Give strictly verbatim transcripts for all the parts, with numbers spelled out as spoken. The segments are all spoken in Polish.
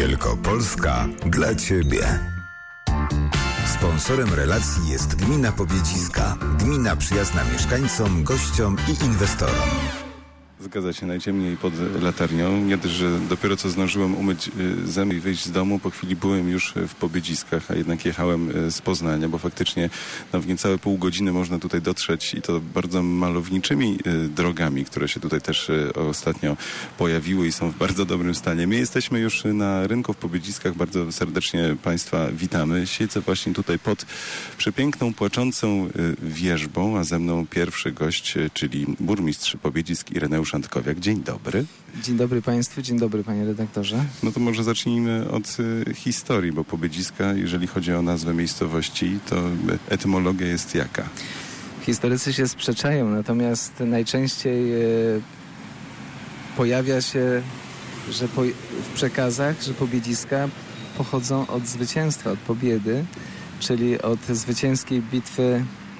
Wielkopolska dla Ciebie. Sponsorem relacji jest Gmina Pobiedziska. Gmina przyjazna mieszkańcom, gościom i inwestorom. Zgadza się, najciemniej pod latarnią. Nie dość, że dopiero co zdążyłem umyć zęby i wyjść z domu, po chwili byłem już w Pobiedziskach, a jednak jechałem z Poznania, bo faktycznie no, w niecałe pół godziny można tutaj dotrzeć i to bardzo malowniczymi drogami, które się tutaj też ostatnio pojawiły i są w bardzo dobrym stanie. My jesteśmy już na rynku w Pobiedziskach, bardzo serdecznie Państwa witamy. Siedzę właśnie tutaj pod przepiękną, płaczącą wierzbą, a ze mną pierwszy gość, czyli burmistrz Pobiedzisk Ireneusz Antkowiak. Dzień dobry. Dzień dobry Państwu, dzień dobry Panie redaktorze. No to może zacznijmy od y, historii, bo Pobiedziska, jeżeli chodzi o nazwę miejscowości, to etymologia jest jaka? Historycy się sprzeczają, natomiast najczęściej y, pojawia się, że po, w przekazach, że Pobiedziska pochodzą od zwycięstwa, od pobiedy, czyli od zwycięskiej bitwy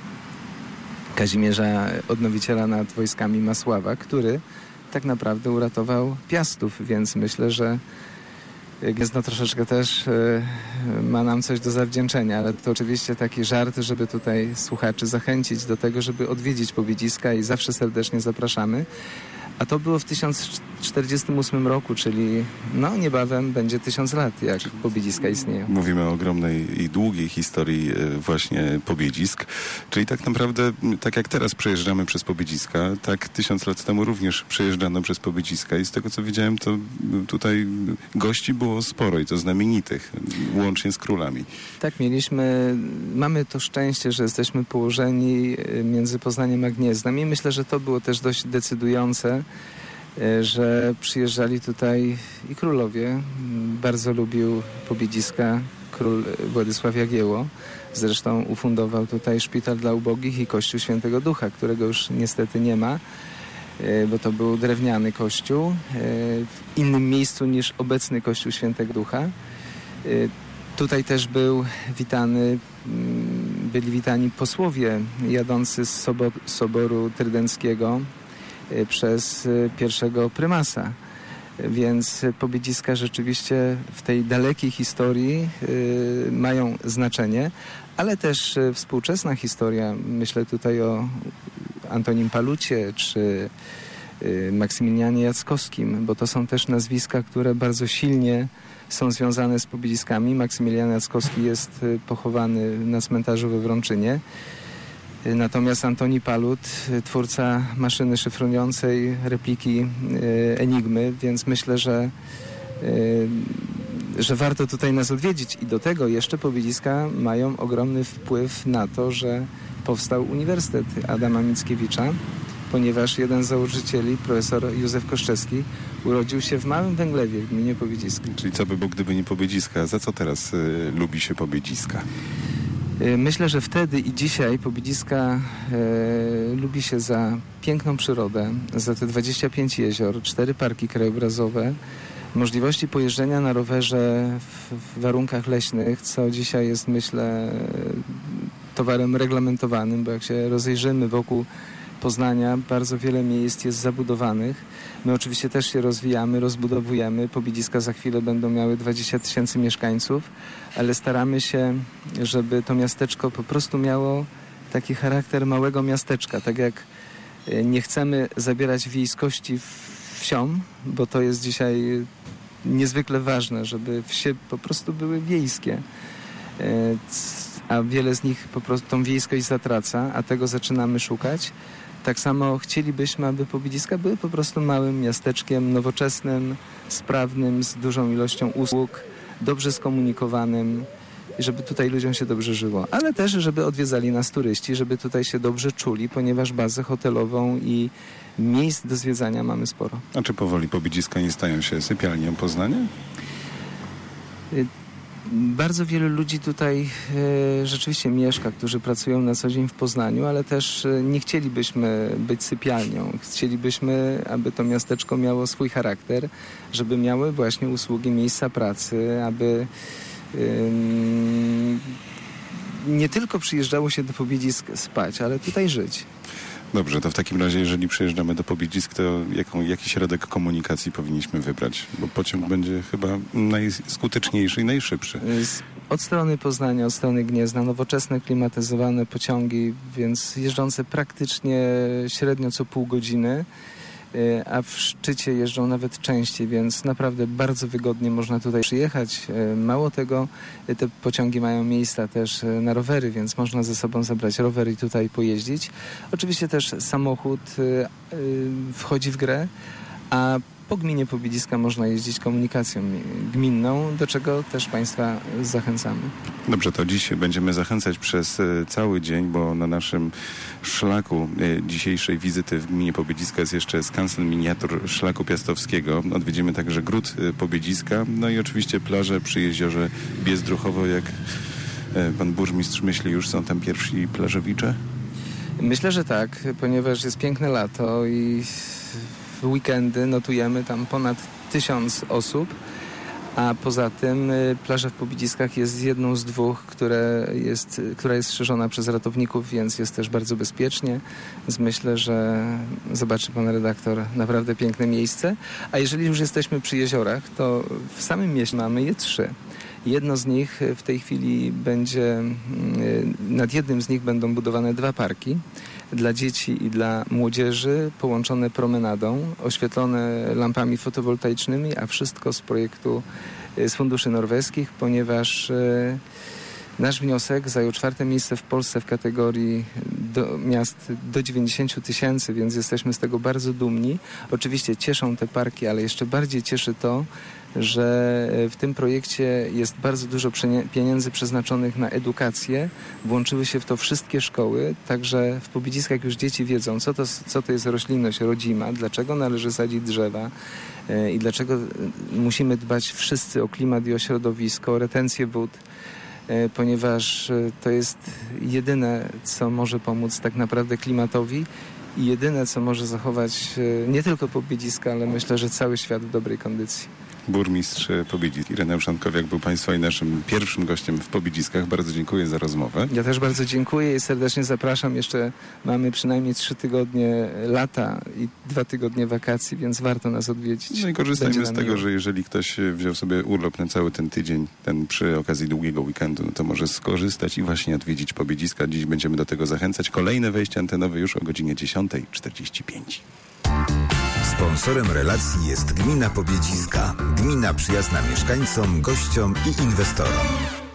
Kazimierza Odnowiciela nad wojskami Masława, który tak naprawdę uratował Piastów, więc myślę, że Gniezno troszeczkę też y, ma nam coś do zawdzięczenia, ale to oczywiście taki żart, żeby tutaj słuchaczy zachęcić do tego, żeby odwiedzić Pobiedziska i zawsze serdecznie zapraszamy. A to było w tysiąc czterdziestym ósmym roku, czyli no niebawem będzie tysiąc lat, jak Pobiedziska istnieją. Mówimy o ogromnej i długiej historii właśnie Pobiedzisk, czyli tak naprawdę, tak jak teraz przejeżdżamy przez Pobiedziska, tak tysiąc lat temu również przejeżdżano przez Pobiedziska i z tego co widziałem, to tutaj gości było sporo i to znamienitych, łącznie z królami. Tak, mieliśmy, mamy to szczęście, że jesteśmy położeni między Poznaniem a Gniezdnem i myślę, że to było też dość decydujące, że przyjeżdżali tutaj i królowie. Bardzo lubił Pobiedziska król Władysław Jagiełło. Zresztą ufundował tutaj szpital dla ubogich i kościół Świętego Ducha, którego już niestety nie ma, bo to był drewniany kościół w innym miejscu niż obecny kościół Świętego Ducha. Tutaj też był witany, byli witani posłowie jadący z sobo, Soboru Trydenckiego przez pierwszego prymasa. Więc Pobiedziska rzeczywiście w tej dalekiej historii y, mają znaczenie, ale też y, współczesna historia, myślę tutaj o Antonim Palucie czy y, Maksymilianie Jackowskim, bo to są też nazwiska, które bardzo silnie są związane z Pobiedziskami. Maksymilian Jackowski jest y, pochowany na cmentarzu we Wrączynie. Natomiast Antoni Palut, twórca maszyny szyfrującej repliki y, Enigmy, więc myślę, że, y, że warto tutaj nas odwiedzić. I do tego jeszcze Pobiedziska mają ogromny wpływ na to, że powstał Uniwersytet Adama Mickiewicza, ponieważ jeden z założycieli, profesor Józef Koszczewski, urodził się w Małym Węglewie w gminie Pobiedziska. Czyli co by było, gdyby nie Pobiedziska? Za co teraz y, lubi się Pobiedziska? Myślę, że wtedy i dzisiaj Pobiedziska e, lubi się za piękną przyrodę, za te dwadzieścia pięć jezior, cztery parki krajobrazowe, możliwości pojeżdżenia na rowerze w, w warunkach leśnych, co dzisiaj jest, myślę, towarem reglamentowanym, bo jak się rozejrzymy wokół Poznania, bardzo wiele miejsc jest zabudowanych. My oczywiście też się rozwijamy, rozbudowujemy. Pobiedziska za chwilę będą miały dwadzieścia tysięcy mieszkańców, ale staramy się, żeby to miasteczko po prostu miało taki charakter małego miasteczka. Tak jak nie chcemy zabierać wiejskości wsiom, bo to jest dzisiaj niezwykle ważne, żeby wsie po prostu były wiejskie. A wiele z nich po prostu tą wiejskość zatraca, a tego zaczynamy szukać. Tak samo chcielibyśmy, aby Pobiedziska były po prostu małym miasteczkiem, nowoczesnym, sprawnym, z dużą ilością usług, dobrze skomunikowanym i żeby tutaj ludziom się dobrze żyło. Ale też, żeby odwiedzali nas turyści, żeby tutaj się dobrze czuli, ponieważ bazę hotelową i miejsc do zwiedzania mamy sporo. A czy powoli Pobiedziska nie stają się sypialnią Poznania? Y- Bardzo wielu ludzi tutaj e, rzeczywiście mieszka, którzy pracują na co dzień w Poznaniu, ale też e, nie chcielibyśmy być sypialnią. Chcielibyśmy, aby to miasteczko miało swój charakter, żeby miały właśnie usługi, miejsca pracy, aby e, nie tylko przyjeżdżało się do Pobiedzisk spać, ale tutaj żyć. Dobrze, to w takim razie, jeżeli przyjeżdżamy do Pobiedzisk, to jaką, jaki środek komunikacji powinniśmy wybrać? Bo pociąg będzie chyba najskuteczniejszy i najszybszy. Z, od strony Poznania, od strony Gniezna, nowoczesne, klimatyzowane pociągi, więc jeżdżące praktycznie średnio co pół godziny, a w szczycie jeżdżą nawet częściej, więc naprawdę bardzo wygodnie można tutaj przyjechać. Mało tego, te pociągi mają miejsca też na rowery, więc można ze sobą zabrać rower i tutaj pojeździć. Oczywiście też samochód wchodzi w grę, a po gminie Pobiedziska można jeździć komunikacją gminną, do czego też Państwa zachęcamy. Dobrze, to dziś będziemy zachęcać przez cały dzień, bo na naszym szlaku dzisiejszej wizyty w gminie Pobiedziska jest jeszcze skansen miniatur Szlaku Piastowskiego. Odwiedzimy także Gród Pobiedziska, no i oczywiście plaże przy jeziorze Biezdruchowo. Jak pan burmistrz myśli, już są tam pierwsi plażowicze? Myślę, że tak, ponieważ jest piękne lato i w weekendy notujemy tam ponad tysiąc osób, a poza tym plaża w Pobiedziskach jest jedną z dwóch, które jest, która jest strzeżona przez ratowników, więc jest też bardzo bezpiecznie. Więc myślę, że zobaczy pan redaktor naprawdę piękne miejsce. A jeżeli już jesteśmy przy jeziorach, to w samym mieście mamy je trzy. Jedno z nich w tej chwili będzie, nad jednym z nich będą budowane dwa parki dla dzieci i dla młodzieży, połączone promenadą, oświetlone lampami fotowoltaicznymi, a wszystko z projektu z funduszy norweskich, ponieważ nasz wniosek zajął czwarte miejsce w Polsce w kategorii do, miast do dziewięćdziesięciu tysięcy, więc jesteśmy z tego bardzo dumni. Oczywiście cieszą te parki, ale jeszcze bardziej cieszy to, że w tym projekcie jest bardzo dużo pieniędzy przeznaczonych na edukację. Włączyły się w to wszystkie szkoły, także w Pobiedziskach już dzieci wiedzą, co to, co to jest roślinność rodzima, dlaczego należy sadzić drzewa i dlaczego musimy dbać wszyscy o klimat i o środowisko, o retencję wód, ponieważ to jest jedyne, co może pomóc tak naprawdę klimatowi i jedyne, co może zachować nie tylko Pobiedziska, ale myślę, że cały świat w dobrej kondycji. Burmistrz Pobiedzisk Ireneusz Ankowiak był Państwa i naszym pierwszym gościem w Pobiedziskach. Bardzo dziękuję za rozmowę. Ja też bardzo dziękuję i serdecznie zapraszam. Jeszcze mamy przynajmniej trzy tygodnie lata i dwa tygodnie wakacji, więc warto nas odwiedzić. No i korzystajmy z tego, miło. że jeżeli ktoś wziął sobie urlop na cały ten tydzień, ten przy okazji długiego weekendu, no to może skorzystać i właśnie odwiedzić Pobiedziska. Dziś będziemy do tego zachęcać. Kolejne wejście antenowe już o godzinie dziesiąta czterdzieści pięć. Sponsorem relacji jest Gmina Pobiedziska. Gmina przyjazna mieszkańcom, gościom i inwestorom.